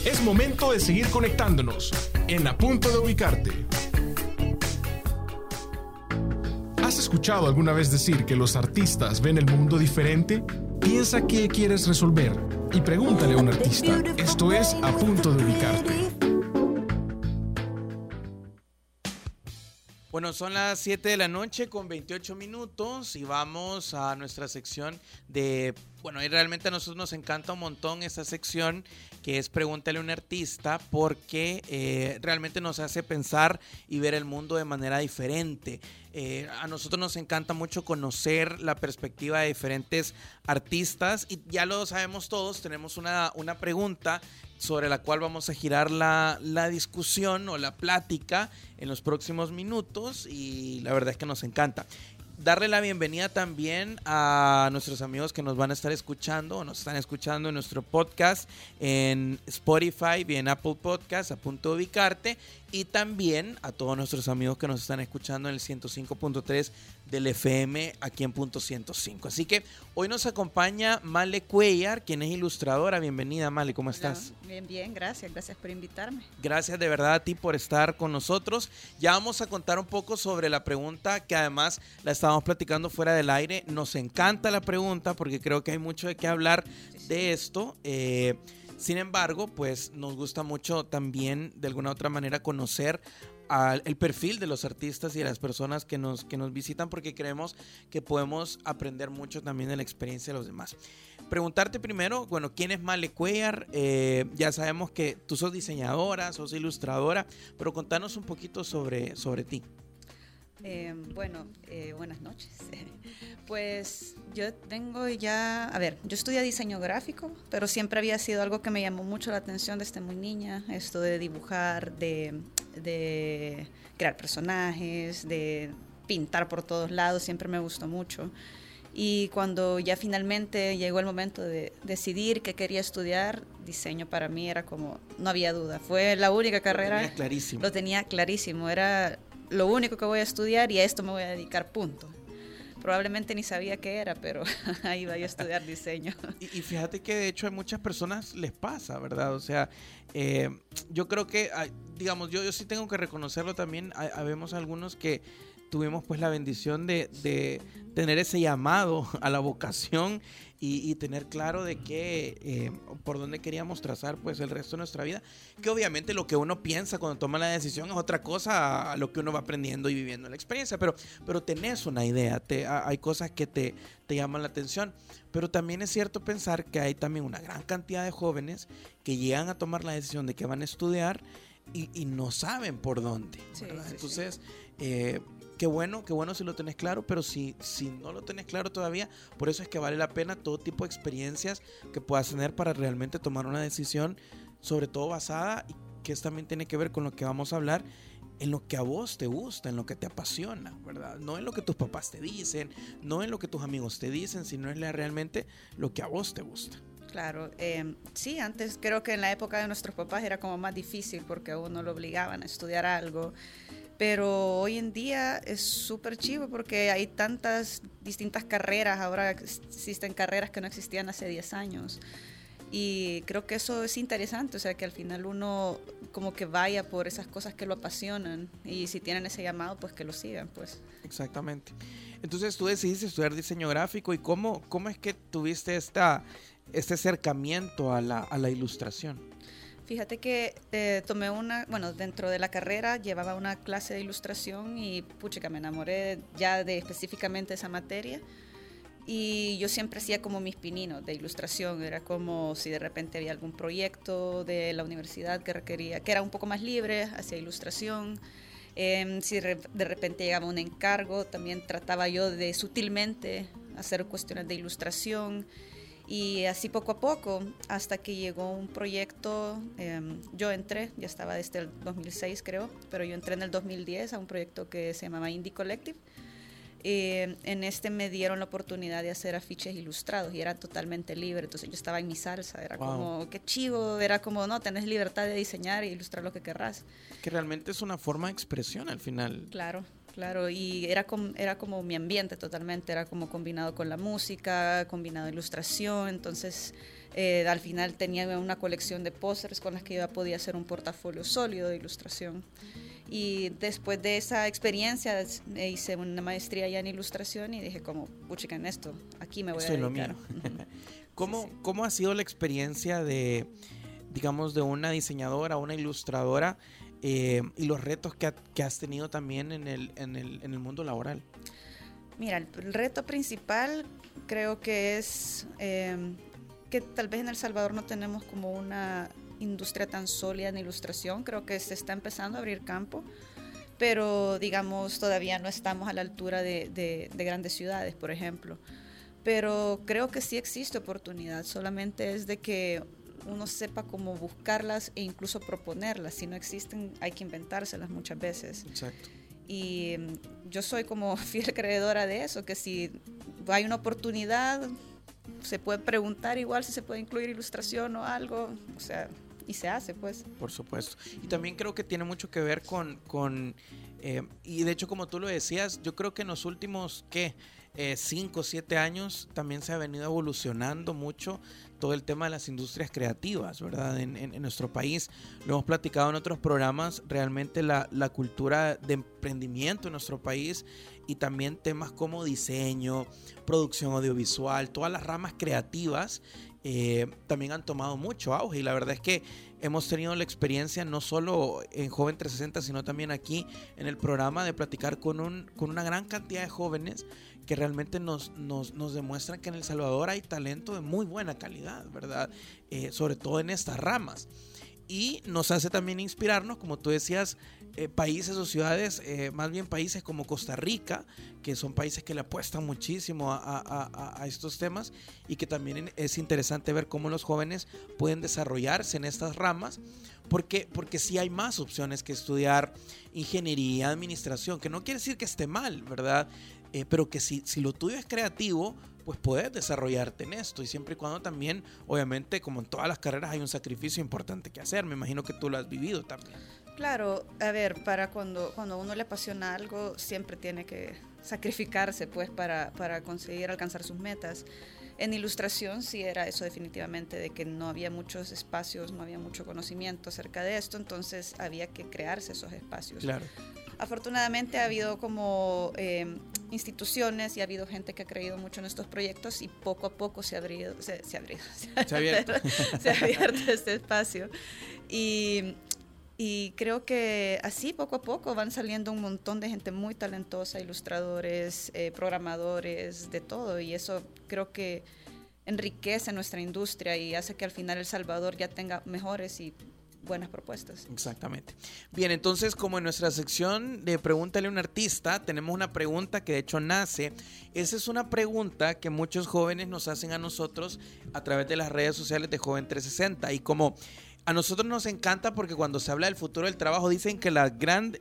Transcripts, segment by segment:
Es momento de seguir conectándonos en A Punto de Ubicarte. ¿Has escuchado alguna vez decir que los artistas ven el mundo diferente? Piensa qué quieres resolver y pregúntale a un artista. Esto es A Punto de Ubicarte. Bueno, son las 7 de la noche con 28 minutos y vamos a nuestra sección de... Bueno, y realmente a nosotros nos encanta un montón esta sección que es Pregúntale a un artista porque realmente nos hace pensar y ver el mundo de manera diferente. A nosotros nos encanta mucho conocer la perspectiva de diferentes artistas y ya lo sabemos todos, tenemos una pregunta sobre la cual vamos a girar la discusión o la plática en los próximos minutos y la verdad es que nos encanta. Darle la bienvenida también a nuestros amigos que nos van a estar escuchando o nos están escuchando en nuestro podcast en Spotify y en Apple Podcasts, A Punto de Ubicarte, y también a todos nuestros amigos que nos están escuchando en el 105.3 del FM aquí en Punto 105. Así que hoy nos acompaña Male Cuellar, quien es ilustradora. Bienvenida, Male, ¿cómo estás? Bien, gracias por invitarme. Gracias de verdad a ti por estar con nosotros. Ya vamos a contar un poco sobre la pregunta que además la estábamos platicando fuera del aire. Nos encanta la pregunta porque creo que hay mucho de qué hablar de esto. Sin embargo, pues nos gusta mucho también de alguna u otra manera conocer el perfil de los artistas y de las personas que nos visitan porque creemos que podemos aprender mucho también de la experiencia de los demás. Preguntarte primero, bueno, ¿quién es Male Cuellar? Ya sabemos que tú sos diseñadora, sos ilustradora, pero contanos un poquito sobre ti. Buenas noches. Pues yo tengo yo estudié diseño gráfico, pero siempre había sido algo que me llamó mucho la atención desde muy niña, esto de dibujar, de crear personajes, de pintar por todos lados, siempre me gustó mucho. Y cuando ya finalmente llegó el momento de decidir qué quería estudiar, diseño para mí era como, no había duda, fue la única carrera. Lo tenía clarísimo, era lo único que voy a estudiar y a esto me voy a dedicar, punto. Probablemente ni sabía qué era, pero ahí iba yo a estudiar diseño. Y fíjate que de hecho a muchas personas les pasa, ¿verdad? O sea, yo creo que, digamos, yo sí tengo que reconocerlo también. Habemos algunos que tuvimos pues la bendición de tener ese llamado a la vocación y tener claro de qué, por dónde queríamos trazar pues el resto de nuestra vida, que obviamente lo que uno piensa cuando toma la decisión es otra cosa a lo que uno va aprendiendo y viviendo la experiencia, pero tenés una idea, hay cosas que te llaman la atención, pero también es cierto pensar que hay también una gran cantidad de jóvenes que llegan a tomar la decisión de que van a estudiar y no saben por dónde, ¿verdad? Sí, entonces, qué bueno si lo tenés claro, pero si no lo tenés claro todavía, por eso es que vale la pena todo tipo de experiencias que puedas tener para realmente tomar una decisión, sobre todo basada, y que también tiene que ver con lo que vamos a hablar, en lo que a vos te gusta, en lo que te apasiona, ¿verdad? No en lo que tus papás te dicen, no en lo que tus amigos te dicen, sino en realmente lo que a vos te gusta. Claro, sí, antes creo que en la época de nuestros papás era como más difícil porque a uno lo obligaban a estudiar algo. Pero hoy en día es súper chivo porque hay tantas distintas carreras, ahora existen carreras que no existían hace 10 años. Y creo que eso es interesante, o sea, que al final uno como que vaya por esas cosas que lo apasionan y si tienen ese llamado, pues que lo sigan, pues. Exactamente. Entonces tú decidiste estudiar diseño gráfico y ¿cómo es que tuviste este acercamiento a la ilustración? Fíjate que tomé dentro de la carrera llevaba una clase de ilustración y puchica, me enamoré ya de específicamente esa materia y yo siempre hacía como mis pininos de ilustración, era como si de repente había algún proyecto de la universidad que requería, que era un poco más libre, hacía ilustración, si de repente llegaba un encargo, también trataba yo de sutilmente hacer cuestiones de ilustración. Y así poco a poco, hasta que llegó un proyecto, yo entré, ya estaba desde el 2006 creo, pero yo entré en el 2010 a un proyecto que se llamaba Indie Collective. En este me dieron la oportunidad de hacer afiches ilustrados y era totalmente libre, entonces yo estaba en mi salsa, era como, qué chivo, era como, no, tenés libertad de diseñar e ilustrar lo que querrás. Que realmente es una forma de expresión al final. Claro. Claro, y era como mi ambiente totalmente, era como combinado con la música, combinado ilustración, entonces al final tenía una colección de pósters con las que yo podía hacer un portafolio sólido de ilustración. Y después de esa experiencia hice una maestría ya en ilustración y dije como, puchica, en esto, aquí me voy a dedicar. ¿Cómo ha sido la experiencia de, digamos, de una diseñadora, una ilustradora y los retos que has tenido también en el mundo laboral? Mira, el reto principal creo que es que tal vez en El Salvador no tenemos como una industria tan sólida en ilustración. Creo que se está empezando a abrir campo, pero digamos todavía no estamos a la altura de grandes ciudades, por ejemplo. Pero creo que sí existe oportunidad, solamente es de que uno sepa cómo buscarlas e incluso proponerlas. Si no existen, hay que inventárselas muchas veces. Exacto. Y yo soy como fiel creedora de eso, que si hay una oportunidad, se puede preguntar igual si se puede incluir ilustración o algo, o sea, y se hace, pues. Por supuesto. Y también creo que tiene mucho que ver con y de hecho, como tú lo decías, yo creo que en los últimos, 5 o 7 años también se ha venido evolucionando mucho todo el tema de las industrias creativas, ¿verdad? En nuestro país, lo hemos platicado en otros programas, realmente la cultura de emprendimiento en nuestro país y también temas como diseño, producción audiovisual, todas las ramas creativas también han tomado mucho auge y la verdad es que hemos tenido la experiencia no solo en Joven 360, sino también aquí en el programa de platicar con una gran cantidad de jóvenes que realmente nos demuestran que en El Salvador hay talento de muy buena calidad, ¿verdad? Sobre todo en estas ramas. Y nos hace también inspirarnos, como tú decías, países o ciudades, más bien países como Costa Rica, que son países que le apuestan muchísimo a estos temas y que también es interesante ver cómo los jóvenes pueden desarrollarse en estas ramas, porque sí hay más opciones que estudiar ingeniería, administración, que no quiere decir que esté mal, ¿verdad? Pero que si lo tuyo es creativo, pues puedes desarrollarte en esto y siempre y cuando también, obviamente, como en todas las carreras hay un sacrificio importante que hacer. Me imagino que tú lo has vivido también. Claro, a ver, para cuando uno le apasiona algo, siempre tiene que sacrificarse, pues, para conseguir alcanzar sus metas. En ilustración sí era eso definitivamente, de que no había muchos espacios, no había mucho conocimiento acerca de esto, entonces había que crearse esos espacios. Claro. Afortunadamente ha habido como instituciones y ha habido gente que ha creído mucho en estos proyectos y poco a poco se ha abierto este espacio. Y creo que así poco a poco van saliendo un montón de gente muy talentosa, ilustradores, programadores, de todo. Y eso creo que enriquece nuestra industria y hace que al final El Salvador ya tenga mejores y buenas propuestas. Exactamente. Bien, entonces como en nuestra sección de Pregúntale a un artista, tenemos una pregunta que de hecho nace. Esa es una pregunta que muchos jóvenes nos hacen a nosotros a través de las redes sociales de Joven 360 y como a nosotros nos encanta porque cuando se habla del futuro del trabajo dicen que las grandes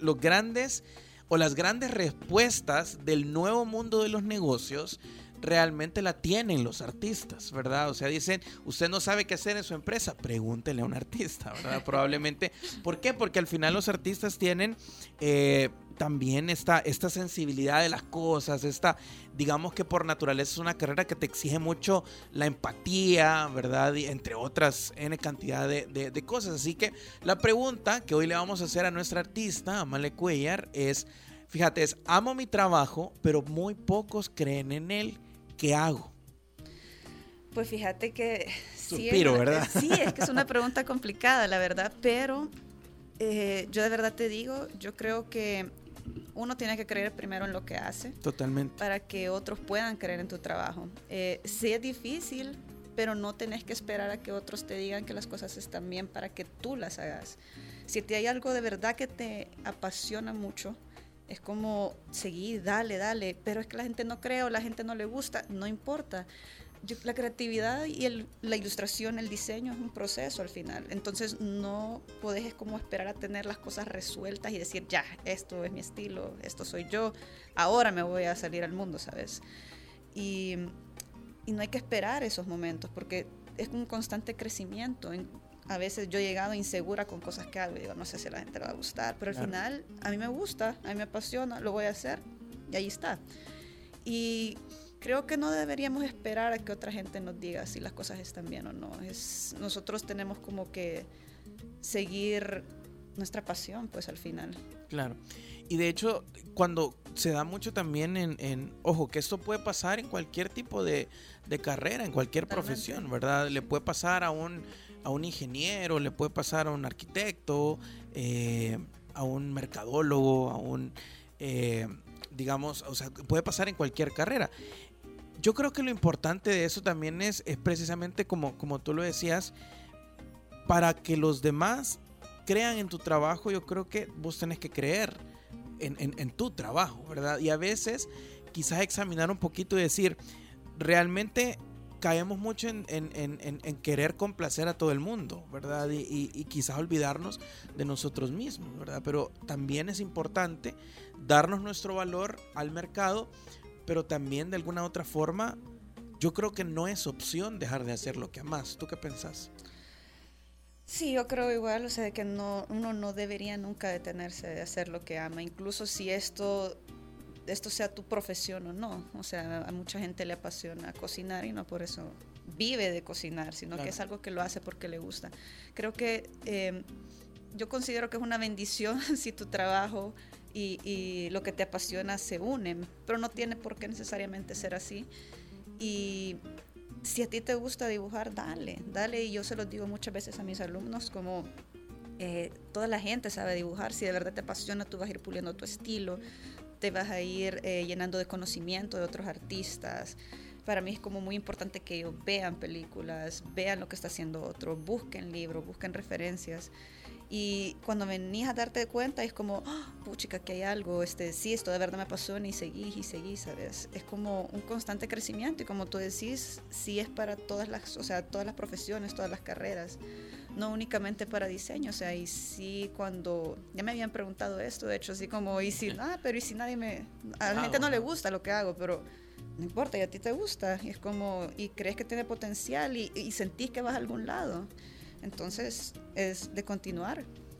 respuestas del nuevo mundo de los negocios realmente la tienen los artistas, ¿verdad? O sea, dicen, usted no sabe qué hacer en su empresa, pregúntele a un artista, ¿verdad? Probablemente. ¿Por qué? Porque al final los artistas tienen también esta sensibilidad de las cosas, digamos que por naturaleza es una carrera que te exige mucho la empatía, ¿verdad? Y entre otras N cantidad de cosas. Así que la pregunta que hoy le vamos a hacer a nuestra artista, Amalie Cuellar, fíjate, amo mi trabajo, pero muy pocos creen en él. ¿Qué hago? Pues fíjate que suspiro, ¿verdad? Sí, es que es una pregunta complicada, la verdad, pero yo de verdad te digo, yo creo que uno tiene que creer primero en lo que hace. Totalmente. Para que otros puedan creer en tu trabajo. Sí es difícil, pero no tenés que esperar a que otros te digan que las cosas están bien para que tú las hagas. Si te hay algo de verdad que te apasiona mucho, es como seguir, dale, pero es que la gente no cree o la gente no le gusta, no importa. La creatividad y la ilustración, el diseño es un proceso al final, entonces no podés como esperar a tener las cosas resueltas y decir, ya, esto es mi estilo, esto soy yo, ahora me voy a salir al mundo, ¿sabes? Y no hay que esperar esos momentos porque es un constante crecimiento. a veces yo he llegado insegura con cosas que hago, digo, no sé si a la gente le va a gustar, pero al final a mí me gusta, a mí me apasiona, lo voy a hacer y ahí está. Y creo que no deberíamos esperar a que otra gente nos diga si las cosas están bien o no. Nosotros tenemos como que seguir nuestra pasión, pues al final. Claro. Y de hecho, cuando se da mucho también ojo, que esto puede pasar en cualquier tipo de carrera, en cualquier profesión, ¿verdad? Le puede pasar a un ingeniero, le puede pasar a un arquitecto, a un mercadólogo, a un, digamos, o sea, puede pasar en cualquier carrera. Yo creo que lo importante de eso también es precisamente como tú lo decías, para que los demás crean en tu trabajo. Yo creo que vos tenés que creer en tu trabajo, ¿verdad? Y a veces quizás examinar un poquito y decir, realmente caemos mucho en querer complacer a todo el mundo, ¿verdad? Y quizás olvidarnos de nosotros mismos, ¿verdad? Pero también es importante darnos nuestro valor al mercado, pero también de alguna otra forma, yo creo que no es opción dejar de hacer lo que amas. ¿Tú qué pensás? Sí, yo creo igual, o sea, que uno no debería nunca detenerse de hacer lo que ama, incluso si esto sea tu profesión o no. O sea, a mucha gente le apasiona cocinar y no por eso vive de cocinar, sino claro, que es algo que lo hace porque le gusta. Creo que yo considero que es una bendición si tu trabajo y lo que te apasiona se unen, pero no tiene por qué necesariamente ser así. Y si a ti te gusta dibujar, dale. Y yo se los digo muchas veces a mis alumnos, como toda la gente sabe dibujar. Si de verdad te apasiona, tú vas a ir puliendo tu estilo, te vas a ir llenando de conocimiento de otros artistas. Para mí es como muy importante que ellos vean películas, vean lo que está haciendo otro, busquen libros, busquen referencias. Y cuando venís a darte cuenta es como, puchica, que hay algo, sí, esto de verdad me apasiona, y seguís, ¿sabes? Es como un constante crecimiento, y como tú decís, sí es para todas las profesiones, todas las carreras, no únicamente para diseño. O sea, y sí, cuando ya me habían preguntado esto, de hecho, así como, y si la gente no le gusta lo que hago, pero no importa, y a ti te gusta, y es como, y crees que tiene potencial, y sentís que vas a algún lado. Entonces es de continuar.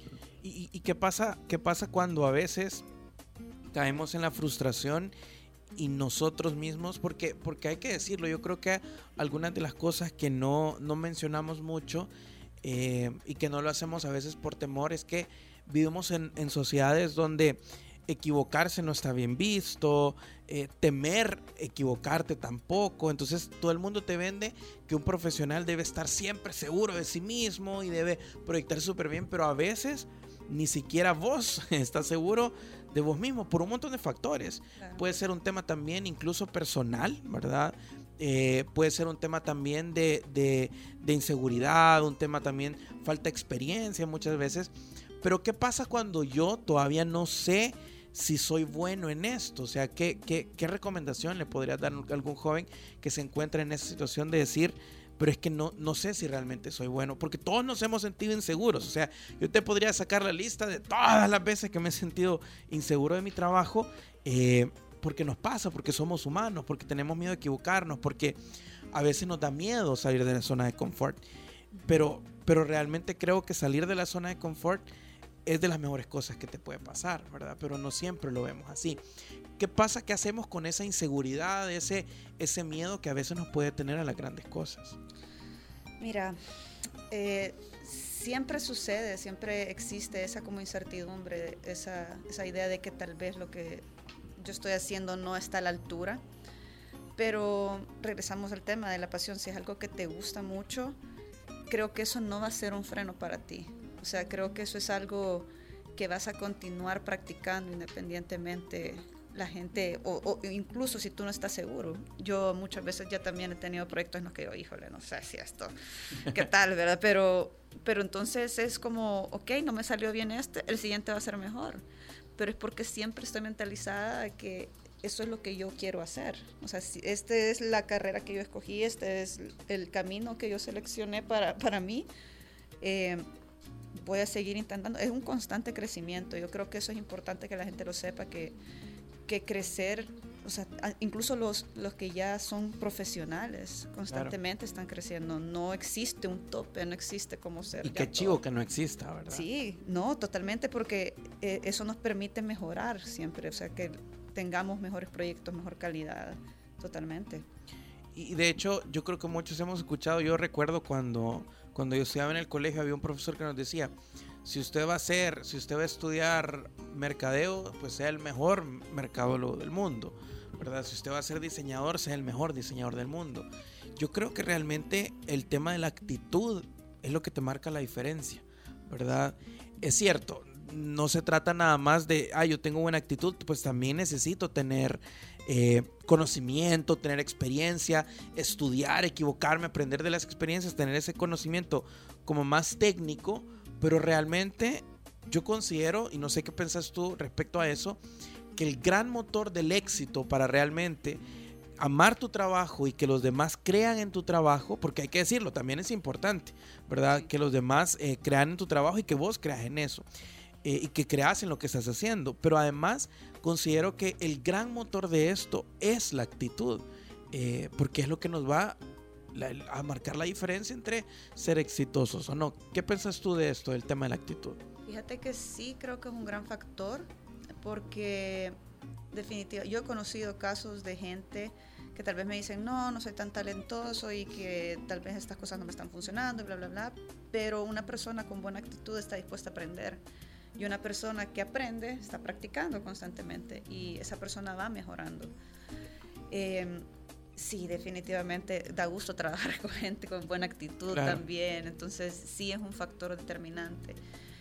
¿Y qué pasa cuando a veces caemos en la frustración y nosotros mismos, porque hay que decirlo, yo creo que algunas de las cosas que no mencionamos mucho y que no lo hacemos a veces por temor, es que vivimos en sociedades donde equivocarse no está bien visto, temer equivocarte tampoco. Entonces todo el mundo te vende que un profesional debe estar siempre seguro de sí mismo y debe proyectar súper bien, pero a veces ni siquiera vos estás seguro de vos mismo por un montón de factores. Claro. Puede ser un tema también incluso personal, ¿verdad? Puede ser un tema también de inseguridad, un tema también falta de experiencia muchas veces. Pero ¿qué pasa cuando yo todavía no sé si soy bueno en esto? O sea, ¿qué recomendación le podrías dar a algún joven que se encuentra en esa situación de decir, pero es que no sé si realmente soy bueno? Porque todos nos hemos sentido inseguros. O sea, yo te podría sacar la lista de todas las veces que me he sentido inseguro de mi trabajo, porque nos pasa, porque somos humanos, porque tenemos miedo de equivocarnos, porque a veces nos da miedo salir de la zona de confort. Pero realmente creo que salir de la zona de confort es de las mejores cosas que te puede pasar, ¿verdad? Pero no siempre lo vemos así. ¿Qué pasa? ¿Qué hacemos con esa inseguridad, ese miedo que a veces nos puede tener a las grandes cosas? Mira, siempre sucede, siempre existe esa como incertidumbre, esa idea de que tal vez lo que yo estoy haciendo no está a la altura. Pero regresamos al tema de la pasión. Si es algo que te gusta mucho, creo que eso no va a ser un freno para ti. O sea, creo que eso es algo que vas a continuar practicando independientemente la gente, o incluso si tú no estás seguro. Yo muchas veces ya también he tenido proyectos en los que yo, híjole, no sé si esto, qué tal, ¿verdad? Pero entonces es como, ok, no me salió bien el siguiente va a ser mejor. Pero es porque siempre estoy mentalizada de que eso es lo que yo quiero hacer. O sea, si esta es la carrera que yo escogí, este es el camino que yo seleccioné para mí, voy a seguir intentando. Es un constante crecimiento. Yo creo que eso es importante que la gente lo sepa, que crecer o sea, incluso los que ya son profesionales constantemente están creciendo. No existe un tope, no existe cómo ser. Y qué chivo que no exista, ¿verdad? Sí, no, totalmente, porque eso nos permite mejorar siempre, o sea, que tengamos mejores proyectos, mejor calidad, totalmente. Y de hecho, yo creo que muchos hemos escuchado, yo recuerdo cuando yo estudiaba en el colegio, había un profesor que nos decía, si usted va a estudiar mercadeo, pues sea el mejor mercadólogo del mundo, ¿verdad? Si usted va a ser diseñador, sea el mejor diseñador del mundo. Yo creo que realmente el tema de la actitud es lo que te marca la diferencia, ¿verdad? Es cierto, no se trata nada más de, yo tengo buena actitud, pues también necesito tener conocimiento, tener experiencia, estudiar, equivocarme, aprender de las experiencias, tener ese conocimiento como más técnico, pero realmente yo considero, y no sé qué piensas tú respecto a eso, que el gran motor del éxito para realmente amar tu trabajo y que los demás crean en tu trabajo, porque hay que decirlo, también es importante, ¿verdad? Que los demás crean en tu trabajo y que vos creas en eso. Y que creas en lo que estás haciendo, pero además considero que el gran motor de esto es la actitud, porque es lo que nos va a marcar la diferencia entre ser exitosos o no. ¿Qué piensas tú de esto, del tema de la actitud? Fíjate que sí, creo que es un gran factor, porque definitivamente yo he conocido casos de gente que tal vez me dicen, no soy tan talentoso y que tal vez estas cosas no me están funcionando y bla, bla, bla, pero una persona con buena actitud está dispuesta a aprender. Y una persona que aprende está practicando constantemente y esa persona va mejorando. Sí, definitivamente da gusto trabajar con gente con buena actitud también. Entonces sí es un factor determinante.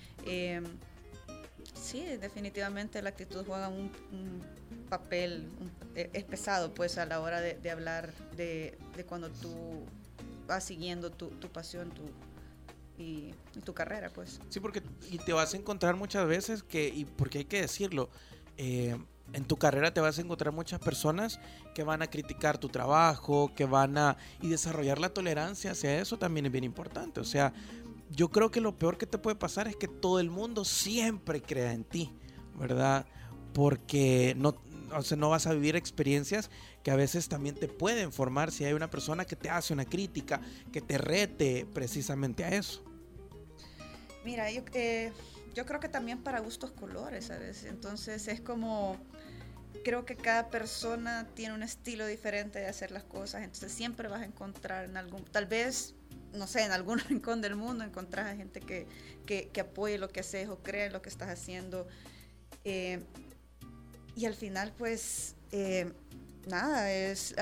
Sí, definitivamente la actitud juega un papel, es pesado pues a la hora de hablar de cuando tú vas siguiendo tu pasión, y tu carrera, pues. Sí, porque y te vas a encontrar muchas veces porque hay que decirlo, en tu carrera te vas a encontrar muchas personas que van a criticar tu trabajo, y desarrollar la tolerancia hacia eso también es bien importante. O sea, yo creo que lo peor que te puede pasar es que todo el mundo siempre crea en ti, ¿verdad? Porque no vas a vivir experiencias que a veces también te pueden formar si hay una persona que te hace una crítica, que te rete precisamente a eso. Mira, yo creo que también para gustos colores, ¿sabes? Entonces es como, creo que cada persona tiene un estilo diferente de hacer las cosas, entonces siempre vas a encontrar tal vez, no sé, en algún rincón del mundo encontrás a gente que apoye lo que haces o cree en lo que estás haciendo. Y al final, pues, nada, es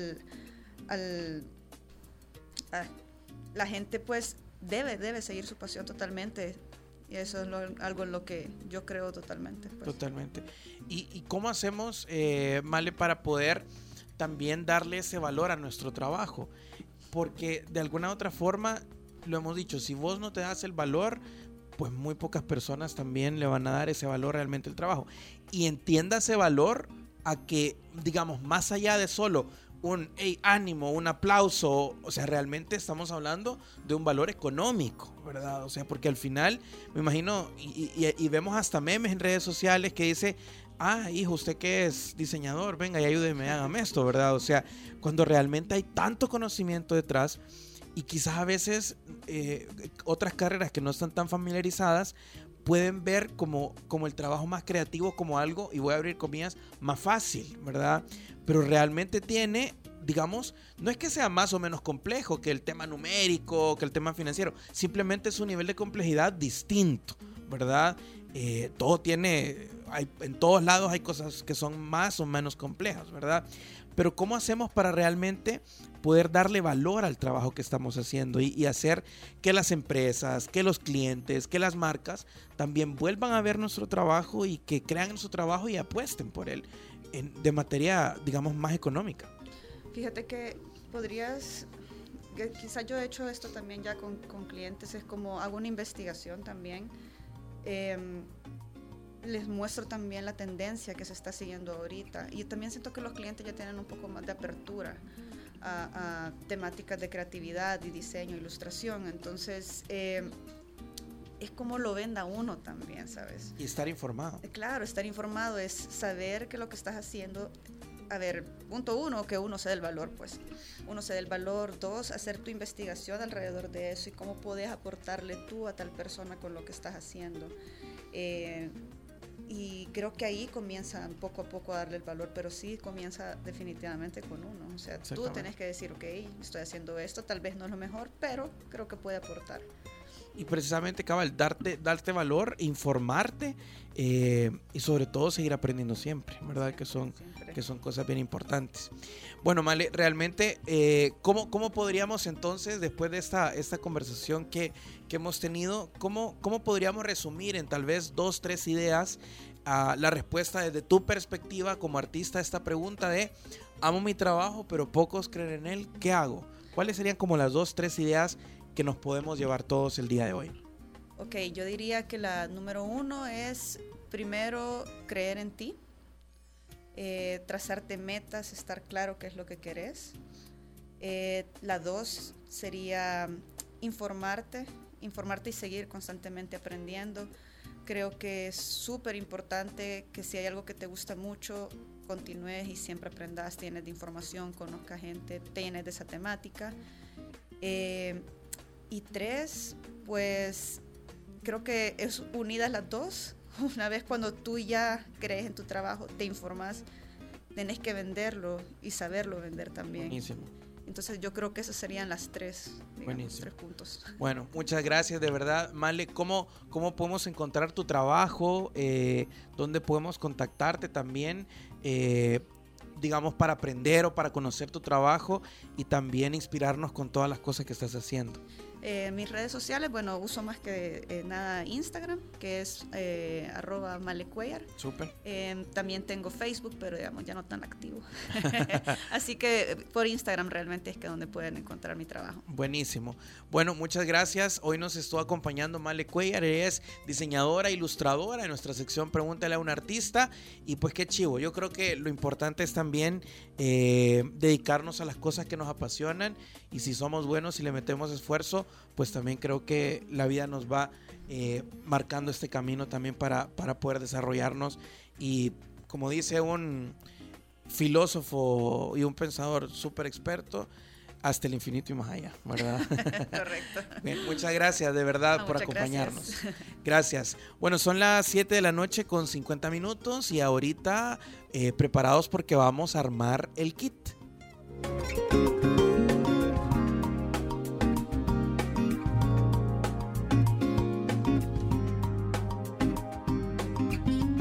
la gente, pues, debe seguir su pasión totalmente. Y eso es algo en lo que yo creo totalmente. Pues. Totalmente. ¿Y cómo hacemos, Male, para poder también darle ese valor a nuestro trabajo? Porque de alguna u otra forma, lo hemos dicho, si vos no te das el valor, pues muy pocas personas también le van a dar ese valor realmente al trabajo. Y entienda ese valor a que, digamos, más allá de solo un ánimo, un aplauso, o sea, realmente estamos hablando de un valor económico, ¿verdad? O sea, porque al final, me imagino, y vemos hasta memes en redes sociales que dice, hijo, usted que es diseñador, venga y ayúdeme, hágame esto, ¿verdad? O sea, cuando realmente hay tanto conocimiento detrás, y quizás a veces otras carreras que no están tan familiarizadas pueden ver como el trabajo más creativo como algo, y voy a abrir comillas, más fácil, ¿verdad? Pero realmente tiene, digamos, no es que sea más o menos complejo que el tema numérico, que el tema financiero, simplemente es un nivel de complejidad distinto, ¿verdad? Todo en todos lados hay cosas que son más o menos complejas, ¿verdad? Pero ¿cómo hacemos para realmente poder darle valor al trabajo que estamos haciendo y hacer que las empresas, que los clientes, que las marcas también vuelvan a ver nuestro trabajo y que crean en su trabajo y apuesten por él de materia, digamos, más económica? Fíjate que quizás yo he hecho esto también ya con clientes, es como hago una investigación también, les muestro también la tendencia que se está siguiendo ahorita, y también siento que los clientes ya tienen un poco más de apertura a temáticas de creatividad y diseño, ilustración, entonces es como lo venda uno también, ¿sabes? Y estar informado. Claro, estar informado es saber que lo que estás haciendo a ver, punto 1, que uno se dé el valor, pues. Uno se dé el valor. 2, hacer tu investigación alrededor de eso y cómo podés aportarle tú a tal persona con lo que estás haciendo. Y creo que ahí comienza poco a poco a darle el valor, pero sí comienza definitivamente con uno. O sea, tú tenés que decir, ok, estoy haciendo esto, tal vez no es lo mejor, pero creo que puede aportar. Y precisamente, cabal, darte valor, informarte y sobre todo seguir aprendiendo siempre, ¿verdad? Que son cosas bien importantes. Bueno, Male, realmente, ¿cómo podríamos entonces, después de esta conversación que hemos tenido, ¿cómo podríamos resumir en tal vez 2, 3 ideas la respuesta desde tu perspectiva como artista a esta pregunta de amo mi trabajo, pero pocos creen en él, ¿qué hago? ¿Cuáles serían como las 2, 3 ideas que nos podemos llevar todos el día de hoy? Ok, yo diría que la número 1 es primero creer en ti, trazarte metas, estar claro qué es lo que querés. La 2 sería informarte y seguir constantemente aprendiendo. Creo que es súper importante que si hay algo que te gusta mucho, continúes y siempre aprendas, tienes de información, conozcas gente, tienes de esa temática. Y 3, pues creo que es unidas las 2. Una vez cuando tú ya crees en tu trabajo, te informas, tenés que venderlo y saberlo vender también. Buenísimo. Entonces yo creo que esas serían las 3, digamos, 3 puntos. Bueno, muchas gracias de verdad. Male, ¿cómo podemos encontrar tu trabajo? ¿Dónde podemos contactarte también? Digamos, para aprender o para conocer tu trabajo y también inspirarnos con todas las cosas que estás haciendo. Mis redes sociales, bueno, uso más que nada Instagram, que es @malecuellar. Súper. También tengo Facebook, pero digamos ya no tan activo. Así que por Instagram realmente es que donde pueden encontrar mi trabajo. Buenísimo. Bueno, muchas gracias. Hoy nos estuvo acompañando Male Cuellar. Ella es diseñadora, ilustradora en nuestra sección Pregúntale a un artista. Y pues qué chivo. Yo creo que lo importante es también dedicarnos a las cosas que nos apasionan. Y si somos buenos y le metemos esfuerzo, pues también creo que la vida nos va marcando este camino también para poder desarrollarnos. Y como dice un filósofo y un pensador súper experto, hasta el infinito y más allá, ¿verdad? Correcto. Bien, muchas gracias de verdad por acompañarnos. Gracias. Bueno, son las 7 de la noche con 50 minutos y ahorita preparados porque vamos a armar el kit.